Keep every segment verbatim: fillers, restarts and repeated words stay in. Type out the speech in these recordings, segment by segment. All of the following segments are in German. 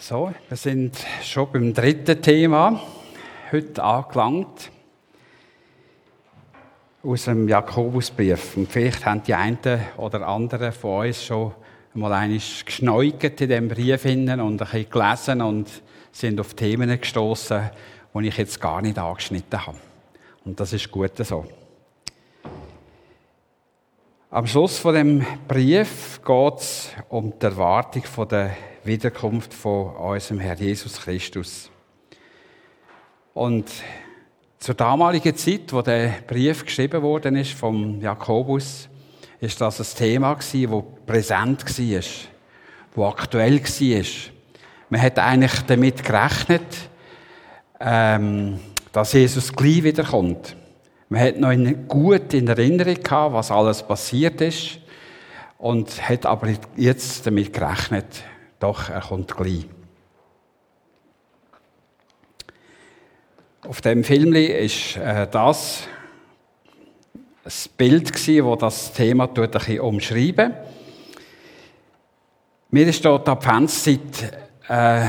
So, wir sind schon beim dritten Thema heute angelangt aus dem Jakobusbrief. Und vielleicht haben die einen oder anderen von uns schon mal einmal geschneugt in diesem Brief hinein und ein bisschen gelesen und sind auf Themen gestoßen, die ich jetzt gar nicht angeschnitten habe. Und das ist gut so. Am Schluss von dem Brief geht es um die Erwartung von der Wiederkunft von unserem Herrn Jesus Christus. Und zur damaligen Zeit, wo der Brief geschrieben worden ist vom Jakobus, ist das ein Thema gewesen, das präsent war, das aktuell war. Man hat eigentlich damit gerechnet, ähm, dass Jesus gleich wiederkommt. Man hat noch gut in Erinnerung gehabt, was alles passiert ist, und hat aber jetzt damit gerechnet, doch, er kommt gleich. Auf dem Film ist äh, das ein Bild gewesen, das das Thema ein bisschen umschreiben. Mir ist dort die Adventszeit äh,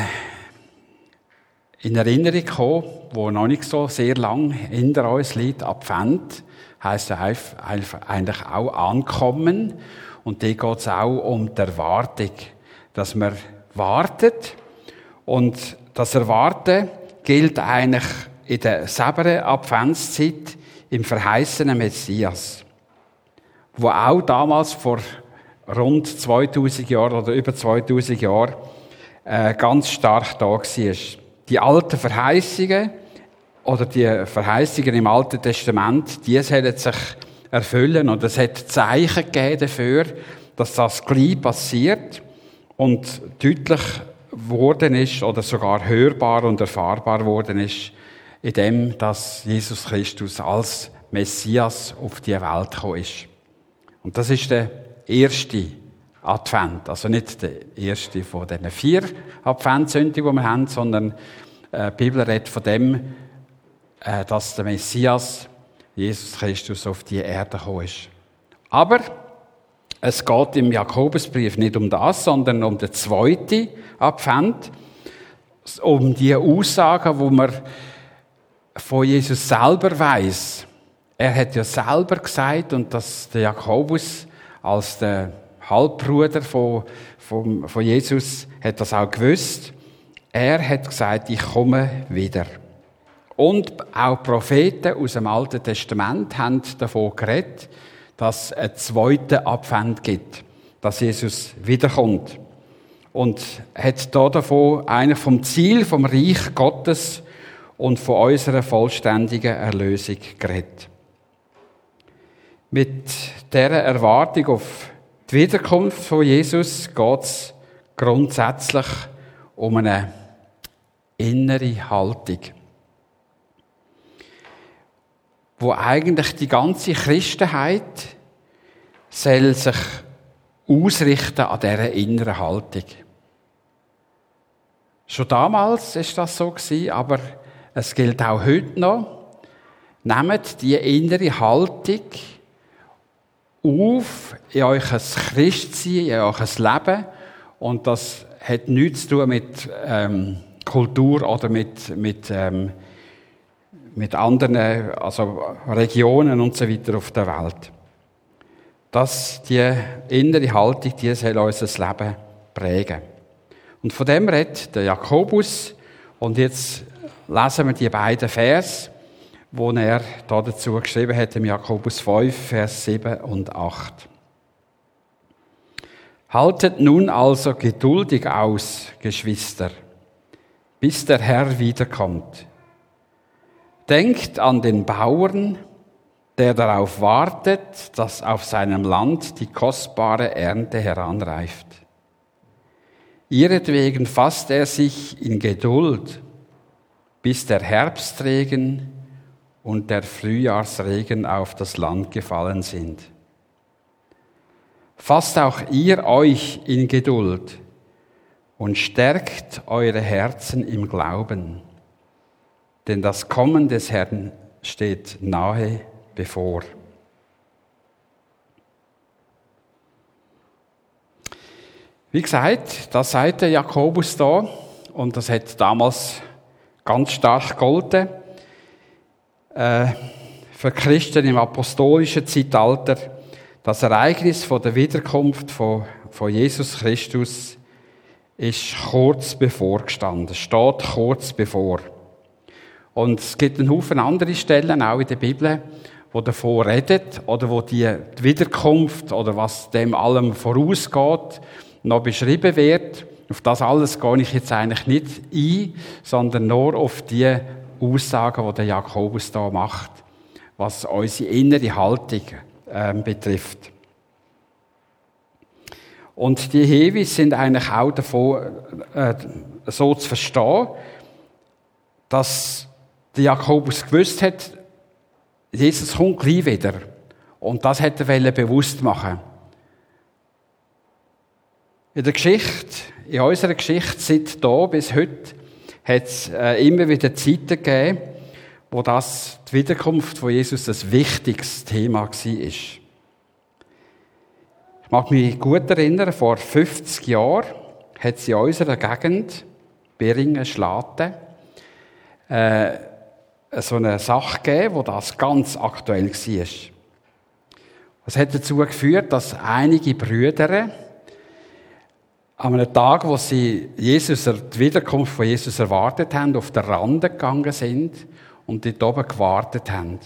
in Erinnerung gekommen, wo noch nicht so sehr lang hinter uns liegt. Advent heisst ja eigentlich auch ankommen. Und da geht es auch um die Erwartung, dass man wartet. Und das Erwarten gilt eigentlich in der selben Adventszeit im verheißenen Messias, wo auch damals vor rund zweitausend Jahren oder über zweitausend Jahren äh, ganz stark da war. Die alten Verheißungen oder die Verheißungen im Alten Testament, die sollen sich erfüllen. Und es hat Zeichen gegeben dafür, dass das gleich passiert und deutlich geworden ist oder sogar hörbar und erfahrbar geworden ist, indem dass Jesus Christus als Messias auf die Welt gekommen ist. Und das ist der erste Advent, also nicht der erste von diesen vier Adventssonntagen, die wir haben, sondern äh, die Bibel redet von dem, äh, dass der Messias, Jesus Christus, auf die Erde gekommen ist. Aber es geht im Jakobusbrief nicht um das, sondern um den zweiten Advent, um die Aussagen, wo man von Jesus selber weiss. Er hat ja selber gesagt, und dass der Jakobus als der Halbbruder von, von, von Jesus hat das auch gewusst. Er hat gesagt, ich komme wieder. Und auch Propheten aus dem Alten Testament haben davon geredet, dass es einen zweiten Advent gibt, dass Jesus wiederkommt. Und hat da davon einer vom Ziel vom Reich Gottes und von unserer vollständigen Erlösung geredet. Mit dieser Erwartung auf die Wiederkunft von Jesus geht es grundsätzlich um eine innere Haltung, wo eigentlich die ganze Christenheit soll sich ausrichten an dieser inneren Haltung. Schon damals ist das so gewesen, aber es gilt auch heute noch. Nehmt die innere Haltung auf in euer Christsein, in euer Leben. Und das hat nichts zu tun mit ähm, Kultur oder mit, mit, ähm, mit anderen also Regionen und so weiter auf der Welt. Dass die innere Haltung, die soll unser Leben prägen. Und von dem redet der Jakobus. Und jetzt lesen wir die beiden Verse, wo er da dazu geschrieben hat, im Jakobus fünf, Vers sieben und acht. Haltet nun also geduldig aus, Geschwister, bis der Herr wiederkommt. Denkt an den Bauern, der darauf wartet, dass auf seinem Land die kostbare Ernte heranreift. Ihretwegen fasst er sich in Geduld, bis der Herbstregen und der Frühjahrsregen auf das Land gefallen sind. Fasst auch ihr euch in Geduld und stärkt eure Herzen im Glauben, denn das Kommen des Herrn steht nahe bevor. Wie gesagt, das sagt der Jakobus da. und das hat damals ganz stark gegolten, äh, für Christen im apostolischen Zeitalter, das Ereignis von der Wiederkunft von, von Jesus Christus ist kurz bevor gestanden, steht kurz bevor. Und es gibt einen Haufen andere Stellen, auch in der Bibel, wo davon redet, oder wo die Wiederkunft, oder was dem allem vorausgeht, noch beschrieben wird. Auf das alles gehe ich jetzt eigentlich nicht ein, sondern nur auf die Aussagen, die der Jakobus da macht, was unsere innere Haltung äh, betrifft. Und die Hinweise sind eigentlich auch davon äh, so zu verstehen, dass der Jakobus gewusst hat, Jesus kommt gleich wieder. Und das hätte er bewusst machen. In der Geschichte, in unserer Geschichte, seit da bis heute, hat es äh, immer wieder Zeiten gegeben, wo das, die Wiederkunft von Jesus ein wichtiges Thema war. Ich mag mich gut erinnern, vor fünfzig Jahren hat es in unserer Gegend, Beringen-Schlaten, äh, so eine Sache gegeben, wo das ganz aktuell war. Das hat dazu geführt, dass einige Brüder an einem Tag, wo sie Jesus, die Wiederkunft von Jesus erwartet haben, auf der Rande gegangen sind und dort oben gewartet haben.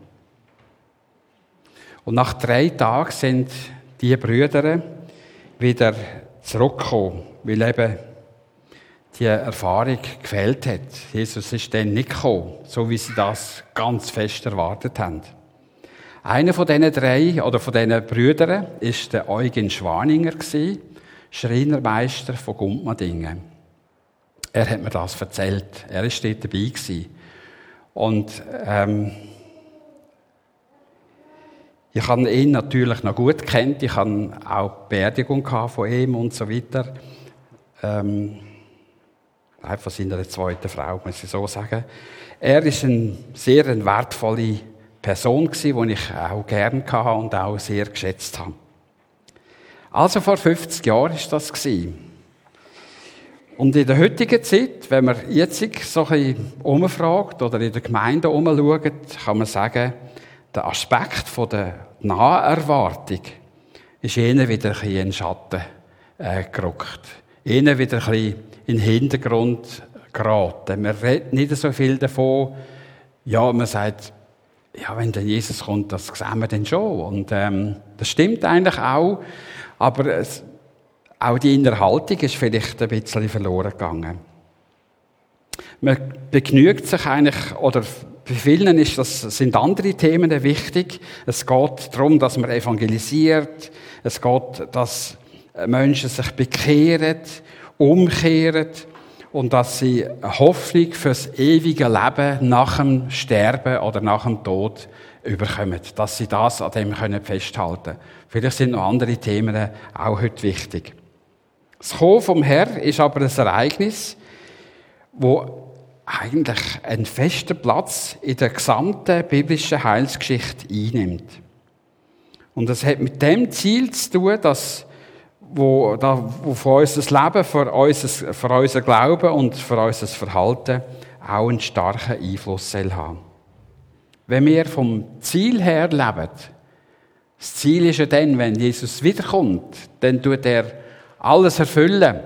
Und nach drei Tagen sind die Brüder wieder zurückgekommen, weil eben die Erfahrung gefehlt hat. Jesus ist dann nicht gekommen, so wie sie das ganz fest erwartet haben. Einer von diesen drei, oder von diesen Brüdern, ist der Eugen Schwaninger, Schreinermeister von Gumpmadingen. Er hat mir das erzählt. Er war dort dabei gewesen. Und ähm, ich habe ihn natürlich noch gut gekannt. Ich hatte auch die Beerdigung von ihm und so weiter. Ähm, von seiner zweiten Frau, muss ich so sagen. Er war eine sehr eine wertvolle Person, die ich auch gerne hatte und auch sehr geschätzt habe. Also vor fünfzig Jahren war das. Und in der heutigen Zeit, wenn man jetzt so ein bisschen umfragt oder in der Gemeinde umschaut, kann man sagen, der Aspekt von der Naherwartung ist eher wieder ein bisschen in den Schatten äh, gerückt. Eher wieder ein bisschen in den Hintergrund geraten. Man redet nicht so viel davon. Ja, man sagt, ja, wenn dann Jesus kommt, das sehen wir dann schon. Und ähm, das stimmt eigentlich auch. Aber es, auch die innere Haltung ist vielleicht ein bisschen verloren gegangen. Man begnügt sich eigentlich, oder bei vielen ist das, sind andere Themen wichtig. Es geht darum, dass man evangelisiert. Es geht, dass Menschen sich bekehren, umkehren und dass sie eine Hoffnung fürs ewige Leben nach dem Sterben oder nach dem Tod überkommen. Dass sie das an dem können festhalten. Vielleicht sind noch andere Themen auch heute wichtig. Das Kommen vom Herrn ist aber ein Ereignis, wo eigentlich einen festen Platz in der gesamten biblischen Heilsgeschichte einnimmt. Und das hat mit dem Ziel zu tun, dass wo, da, wo für unser Leben, für unser, für unser Glauben und für unser Verhalten auch einen starken Einfluss soll haben. Wenn wir vom Ziel her leben, das Ziel ist ja dann, wenn Jesus wiederkommt, dann tut er alles erfüllen.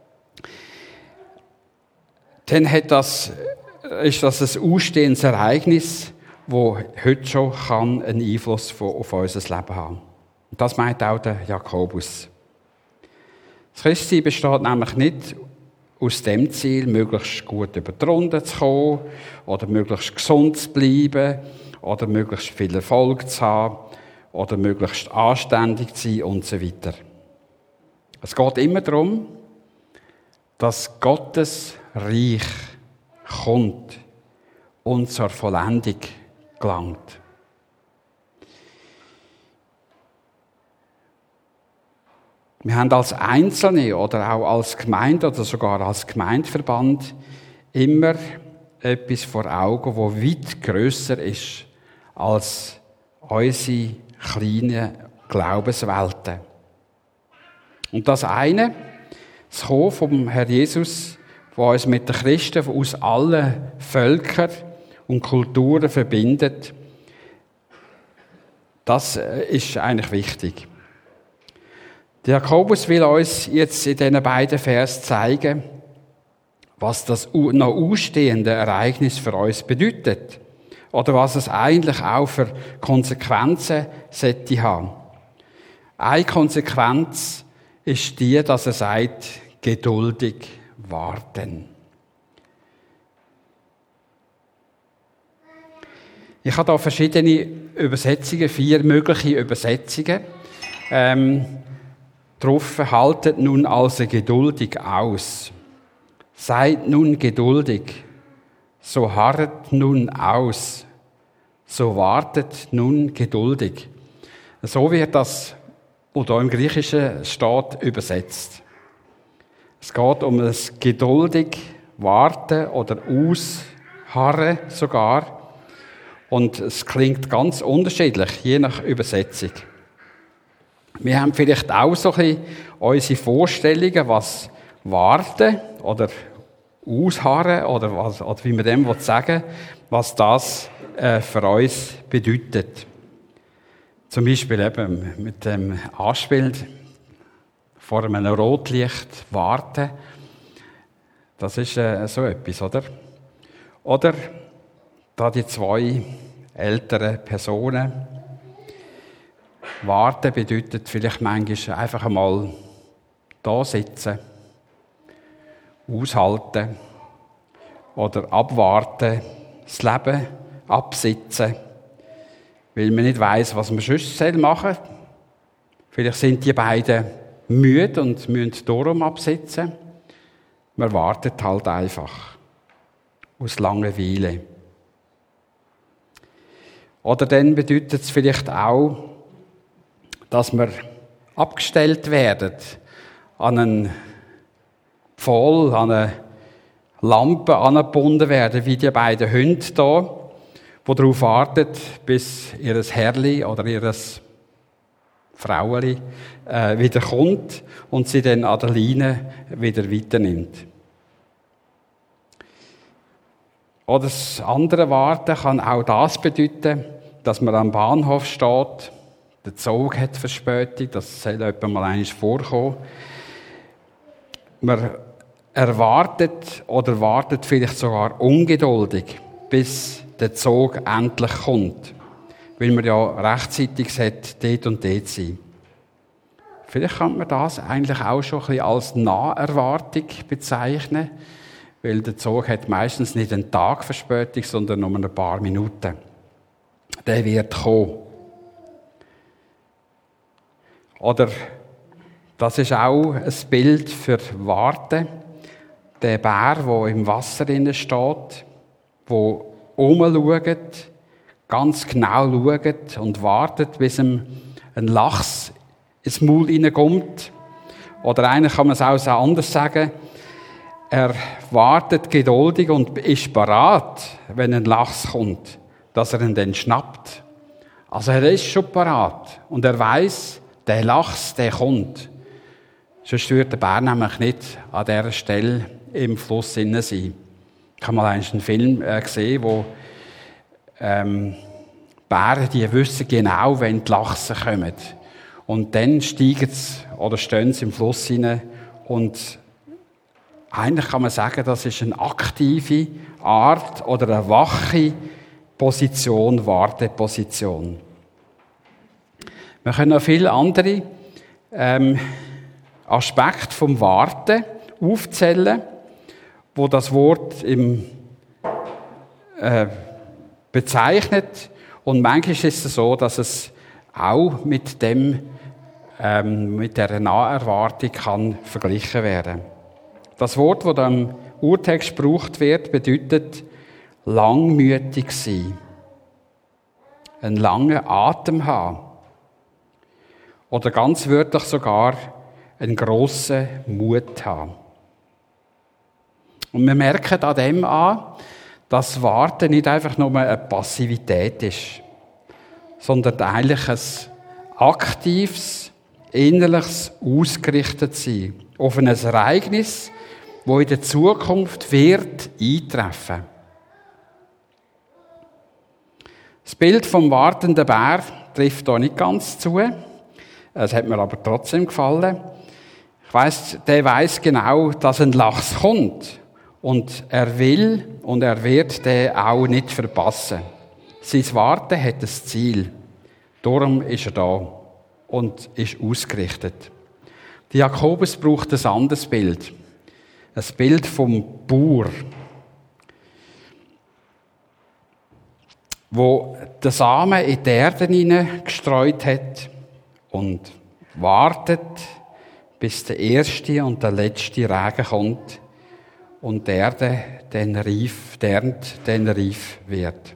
Dann hat das, ist das ein ausstehendes Ereignis, das heute schon kann einen Einfluss auf unser Leben haben. Und das meint auch der Jakobus. Das Christsein besteht nämlich nicht aus dem Ziel, möglichst gut über die Runde zu kommen oder möglichst gesund zu bleiben oder möglichst viel Erfolg zu haben oder möglichst anständig zu sein und so weiter. Es geht immer darum, dass Gottes Reich kommt und zur Vollendung gelangt. Wir haben als Einzelne oder auch als Gemeinde oder sogar als Gemeindeverband immer etwas vor Augen, das weit grösser ist als unsere kleinen Glaubenswelten. Und das eine, das Kommen vom Herrn Jesus, die uns mit den Christen aus allen Völkern und Kulturen verbindet, das ist eigentlich wichtig. Der Jakobus will uns jetzt in diesen beiden Versen zeigen, was das noch ausstehende Ereignis für uns bedeutet. Oder was es eigentlich auch für Konsequenzen sollte haben. Eine Konsequenz ist die, dass er sagt, geduldig warten. Ich habe da verschiedene Übersetzungen, vier mögliche Übersetzungen. Ähm, Drauf haltet nun also geduldig aus. Seid nun geduldig. So harret nun aus. So wartet nun geduldig. So wird das, was hier im Griechischen steht, übersetzt. Es geht um das geduldig warten oder ausharren sogar. Und es klingt ganz unterschiedlich, je nach Übersetzung. Wir haben vielleicht auch so ein bisschen unsere Vorstellungen, was warten oder ausharren oder, was, oder wie man dem sagen will, was das äh, für uns bedeutet. Zum Beispiel eben mit dem Anspiel vor einem Rotlicht warten. Das ist äh, so etwas, oder? Oder da die zwei älteren Personen. Warten bedeutet vielleicht manchmal einfach einmal da sitzen, aushalten oder abwarten, das Leben absitzen, weil man nicht weiss, was man sonst machen soll. Vielleicht sind die beiden müde und müssen darum absitzen. Man wartet halt einfach aus Langeweile. Oder dann bedeutet es vielleicht auch, dass wir abgestellt werden an einen Pfahl, an eine Lampe angebunden werden, wie die beiden Hunde hier, die darauf warten, bis ihr Herrli oder ihr Fraueli äh, wieder kommt und sie dann an der Leine wieder weiternimmt. Oder das andere Warten kann auch das bedeuten, dass man am Bahnhof steht. Der Zug hat Verspätung, das soll etwa mal einmal vorkommen. Man erwartet oder wartet vielleicht sogar ungeduldig, bis der Zug endlich kommt, weil man ja rechtzeitig sollte, dort und dort sein. Vielleicht kann man das eigentlich auch schon ein bisschen als Naherwartung bezeichnen, weil der Zug hat meistens nicht einen Tag Verspätung, sondern nur ein paar Minuten. Der wird kommen. Oder das ist auch ein Bild für Warten. Der Bär, der im Wasser steht, der umschaut, ganz genau schaut und wartet, bis ihm ein Lachs ins Maul hineinkommt. Oder eigentlich kann man es auch anders sagen. Er wartet geduldig und ist bereit, wenn ein Lachs kommt, dass er ihn dann schnappt. Also er ist schon bereit und er weiss, der Lachs, der kommt. Sonst würde der Bär nämlich nicht an dieser Stelle im Fluss sein. Ich habe mal einen Film gesehen, wo ähm, Bären, die wissen genau, wenn die Lachse kommen. Und dann steigen sie oder stehen sie im Fluss hinein. Und eigentlich kann man sagen, das ist eine aktive Art oder eine wache Position, Warteposition. Wir können noch viele andere ähm, Aspekte vom Warten aufzählen, wo das Wort im, äh, bezeichnet. Und manchmal ist es so, dass es auch mit dem, ähm, mit der Naherwartung kann verglichen werden. Das Wort, das im Urtext gebraucht wird, bedeutet langmütig sein, einen langen Atem haben. Oder ganz wörtlich sogar einen grossen Mut haben. Und wir merken an dem an, dass Warten nicht einfach nur eine Passivität ist, sondern eigentlich ein aktives, innerliches Ausgerichtetsein auf ein Ereignis, wo in der Zukunft wird eintreffen. Das Bild vom wartenden Bär trifft hier nicht ganz zu. Es hat mir aber trotzdem gefallen. Ich weiss, der weiss genau, dass ein Lachs kommt. Und er will und er wird den auch nicht verpassen. Sein Warten hat ein Ziel. Darum ist er da und ist ausgerichtet. Der Jakobus braucht ein anderes Bild. Ein Bild vom Bauer, wo den Samen in die Erde hineingestreut hat und wartet, bis der erste und der letzte Regen kommt und die Erde dann reif, die Ernte dann reif wird.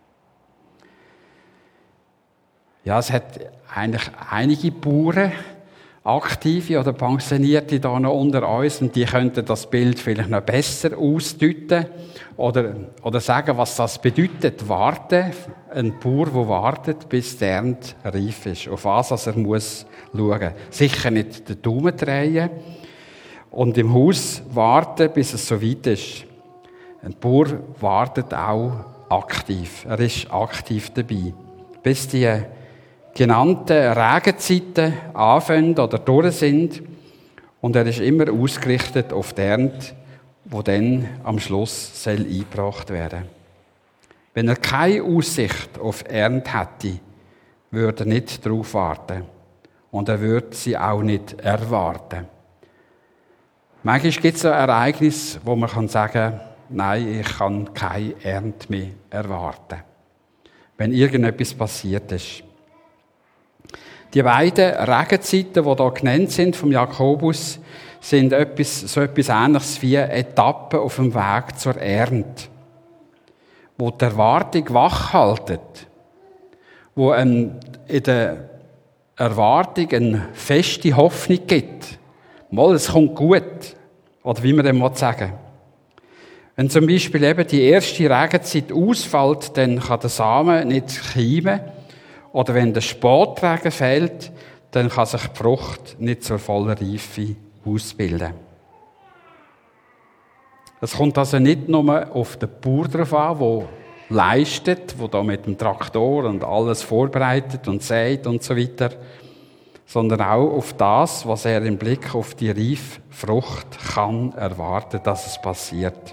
Ja, es hat eigentlich einige Bauern, Aktive oder Pensionierte da noch unter uns, und die könnten das Bild vielleicht noch besser ausdeuten oder, oder sagen, was das bedeutet. Warten, ein Bauer, der wartet, bis die Ernte reif ist. Auf was also er muss schauen. Sicher nicht den Daumen drehen und im Haus warten, bis es so weit ist. Ein Bauer wartet auch aktiv. Er ist aktiv dabei. Bis die genannten Regenzeiten anfangen oder durch sind. Und er ist immer ausgerichtet auf die Ernte, die dann am Schluss soll eingebracht werden soll. Wenn er keine Aussicht auf Ernte hätte, würde er nicht darauf warten. Und er würde sie auch nicht erwarten. Manchmal gibt es so Ereignisse, wo man sagen kann, nein, ich kann keine Ernte mehr erwarten. Wenn irgendetwas passiert ist. Die beiden Regenzeiten, die hier genannt sind vom Jakobus, sind etwas, so etwas Ähnliches wie Etappen auf dem Weg zur Ernte, wo die Erwartung wachhaltet, wo ein, in der Erwartung eine feste Hoffnung gibt. Mal, es kommt gut, oder wie man dem sagen will. Wenn zum Beispiel eben die erste Regenzeit ausfällt, dann kann der Samen nicht keimen. Oder wenn der Spätregen fehlt, dann kann sich die Frucht nicht zur vollen Reife ausbilden. Es kommt also nicht nur auf den Bauer drauf an, der leistet, der da mit dem Traktor und alles vorbereitet und sät und so weiter, sondern auch auf das, was er im Blick auf die reife Frucht kann erwarten, dass es passiert.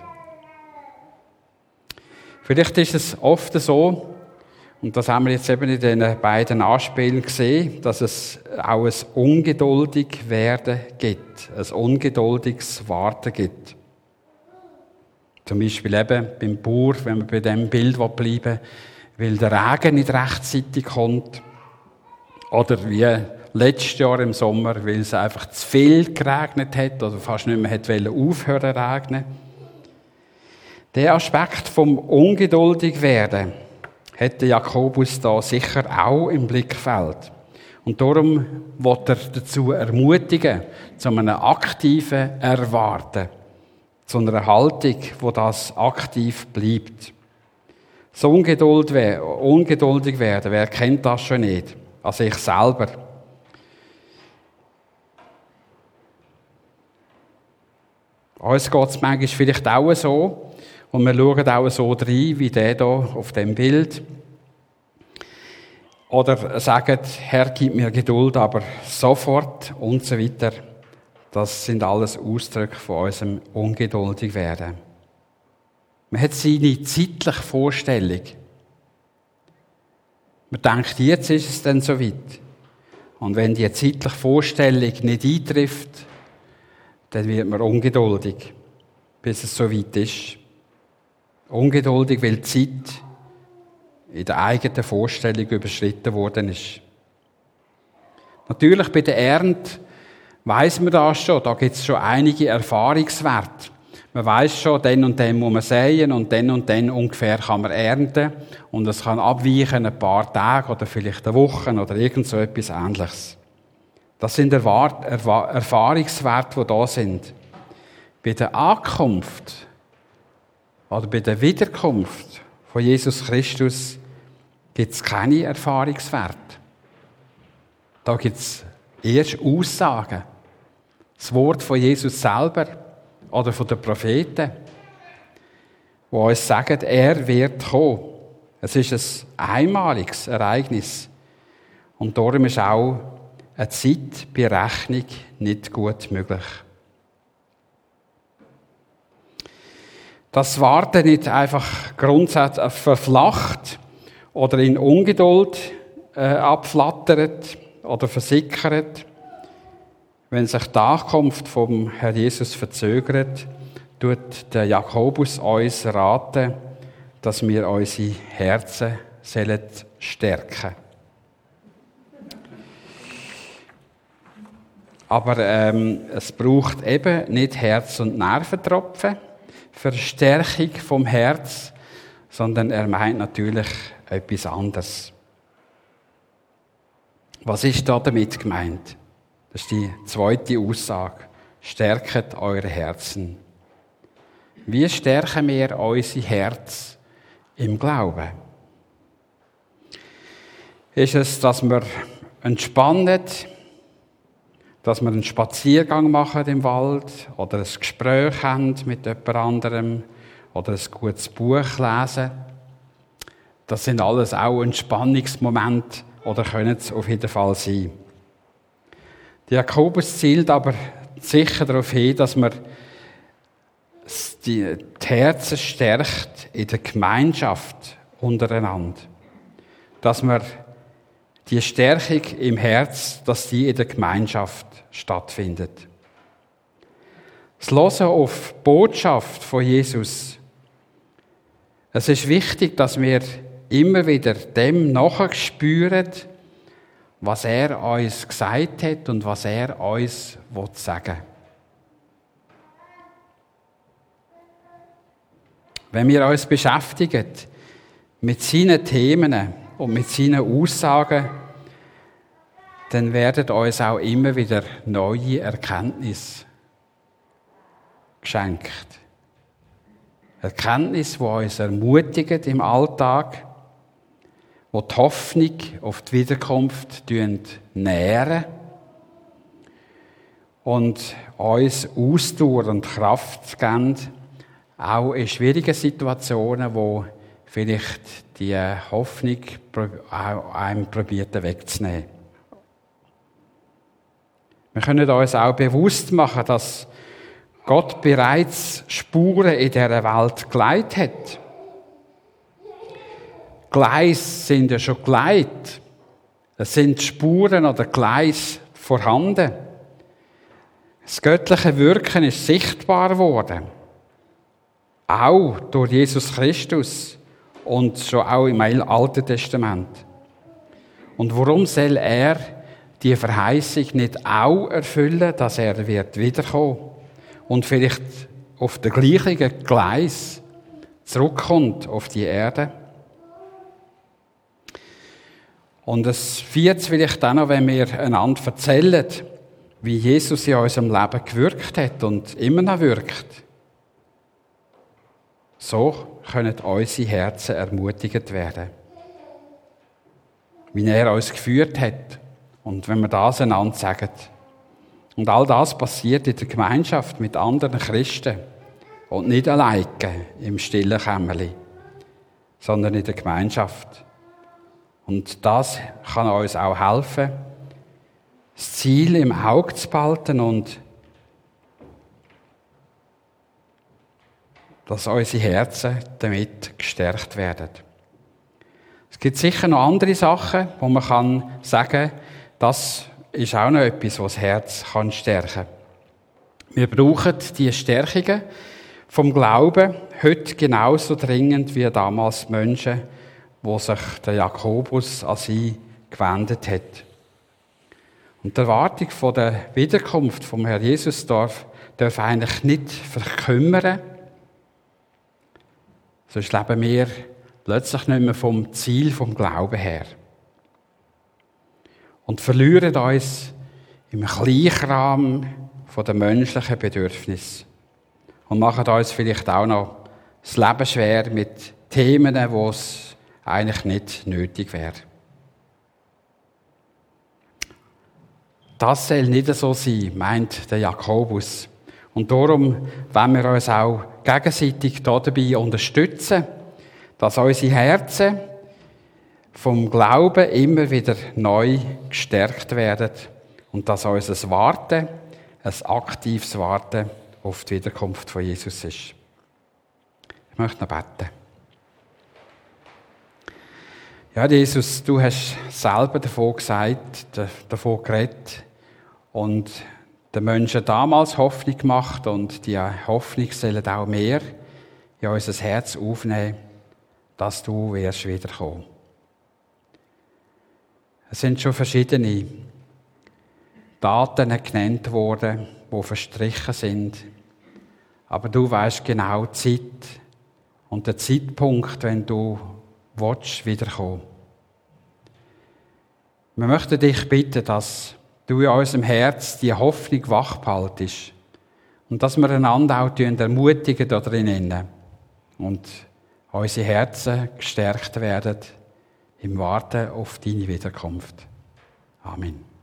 Vielleicht ist es oft so, und das haben wir jetzt eben in den beiden Anspielen gesehen, dass es auch ein ungeduldig Werden gibt, ein ungeduldiges Warten gibt. Zum Beispiel eben beim Bauer, wenn wir bei diesem Bild bleiben, weil der Regen nicht rechtzeitig kommt. Oder wie letztes Jahr im Sommer, weil es einfach zu viel geregnet hat oder fast nicht mehr hat aufhören zu regnen. Der Aspekt vom ungeduldig Werden hätte Jakobus da sicher auch im Blickfeld. Und darum will er dazu ermutigen, zu einem aktiven Erwarten, zu einer Haltung, wo das aktiv bleibt. So ungeduldig werden, wer kennt das schon nicht? Also ich selber. Uns geht es manchmal vielleicht auch so, und wir schauen auch so rein, wie der hier auf dem Bild. Oder sagen, Herr, gib mir Geduld, aber sofort und so weiter. Das sind alles Ausdrücke von unserem ungeduldig Werden. Man hat seine zeitliche Vorstellung. Man denkt, jetzt ist es dann so weit. Und wenn die zeitliche Vorstellung nicht eintrifft, dann wird man ungeduldig, bis es so weit ist. Ungeduldig, weil die Zeit in der eigenen Vorstellung überschritten worden ist. Natürlich bei der Ernte weiss man das schon, da gibt es schon einige Erfahrungswerte. Man weiss schon, dann und dann muss man säen und dann und dann ungefähr kann man ernten. Und es kann abweichen ein paar Tage oder vielleicht eine Woche oder irgend so etwas Ähnliches. Das sind Erwart- Erwa- Erfahrungswerte, die da sind. Bei der Ankunft oder bei der Wiederkunft von Jesus Christus gibt es keine Erfahrungswerte. Da gibt es erst Aussagen. Das Wort von Jesus selber oder von den Propheten, die uns sagen, er wird kommen. Es ist ein einmaliges Ereignis. Und darum ist auch eine Zeitberechnung nicht gut möglich. Das Warten nicht einfach grundsätzlich verflacht oder in Ungeduld äh, abflattert oder versickert. Wenn sich die Ankunft vom Herr Jesus verzögert, tut der Jakobus uns raten, dass wir unsere Herzen stärken sollen. Aber ähm, es braucht eben nicht Herz- und Nerventropfen für die Stärkung vom Herz, sondern er meint natürlich etwas anderes. Was ist da damit gemeint? Das ist die zweite Aussage. Stärket eure Herzen. Wie stärken wir unser Herz im Glauben? Ist es, dass wir entspannen, dass wir einen Spaziergang machen im Wald oder ein Gespräch haben mit jemand anderem oder ein gutes Buch lesen? Das sind alles auch Entspannungsmomente oder können es auf jeden Fall sein. Der Jakobus zielt aber sicher darauf hin, dass man die Herzen stärkt in der Gemeinschaft untereinander. Dass man die Stärkung im Herz, dass die in der Gemeinschaft stattfindet. Das Hören auf die Botschaft von Jesus. Es ist wichtig, dass wir immer wieder dem nachspüren, was er uns gesagt hat und was er uns sagen will. Wenn wir uns beschäftigen mit seinen Themen und mit seinen Aussagen, dann werden uns auch immer wieder neue Erkenntnisse geschenkt. Erkenntnisse, die uns ermutigen im Alltag, die die Hoffnung auf die Wiederkunft nähren und uns Ausdauer und Kraft geben, auch in schwierigen Situationen, wo vielleicht die Hoffnung einem probiert wegzunehmen. Wir können uns auch bewusst machen, dass Gott bereits Spuren in dieser Welt gelegt hat. Gleise sind ja schon gelegt. Es sind Spuren oder Gleise vorhanden. Das göttliche Wirken ist sichtbar geworden. Auch durch Jesus Christus und schon auch im Alten Testament. Und warum soll er die Verheißung nicht auch erfüllen, dass er wird wiederkommen und vielleicht auf der gleichen Gleis zurückkommt auf die Erde? Und es feiert es vielleicht auch noch, wenn wir einander erzählen, wie Jesus in unserem Leben gewirkt hat und immer noch wirkt. So können unsere Herzen ermutigt werden. Wie er uns geführt hat. Und wenn wir das einander sagen. Und all das passiert in der Gemeinschaft mit anderen Christen. Und nicht alleine im stillen Kämmerli, sondern in der Gemeinschaft. Und das kann uns auch helfen, das Ziel im Auge zu behalten und dass unsere Herzen damit gestärkt werden. Es gibt sicher noch andere Sachen, wo man kann sagen, das ist auch noch etwas, was das Herz kann stärken kann. Wir brauchen die Stärkungen vom Glauben heute genauso dringend wie damals die Menschen, wo sich der Jakobus an sie gewendet hat. Und die Erwartung von der Wiederkunft vom Herrn Jesus darf, darf eigentlich nicht verkümmern. Sonst leben wir plötzlich nicht mehr vom Ziel, vom Glauben her. Und verlieren uns im Kleinkram von den menschlichen Bedürfnissen. Und machen uns vielleicht auch noch das Leben schwer mit Themen, wo es eigentlich nicht nötig wäre. Das soll nicht so sein, meint der Jakobus. Und darum wollen wir uns auch gegenseitig dabei unterstützen, dass unsere Herzen vom Glauben immer wieder neu gestärkt werden und dass unser Warten ein aktives Warten auf die Wiederkunft von Jesus ist. Ich möchte noch beten. Ja, Jesus, du hast selber davon gesagt, davon geredet und den Menschen damals Hoffnung gemacht und die Hoffnung sollen auch mehr in unser Herz aufnehmen, dass du wirst wiederkommen. Es sind schon verschiedene Daten genannt worden, die verstrichen sind. Aber du weißt genau die Zeit und den Zeitpunkt, wenn du willst, wiederkommen. Wir möchten dich bitten, dass du in unserem Herz die Hoffnung wachbehaltest und dass wir einander auch ermutigen da drinnen und unsere Herzen gestärkt werden im Warten auf deine Wiederkunft. Amen.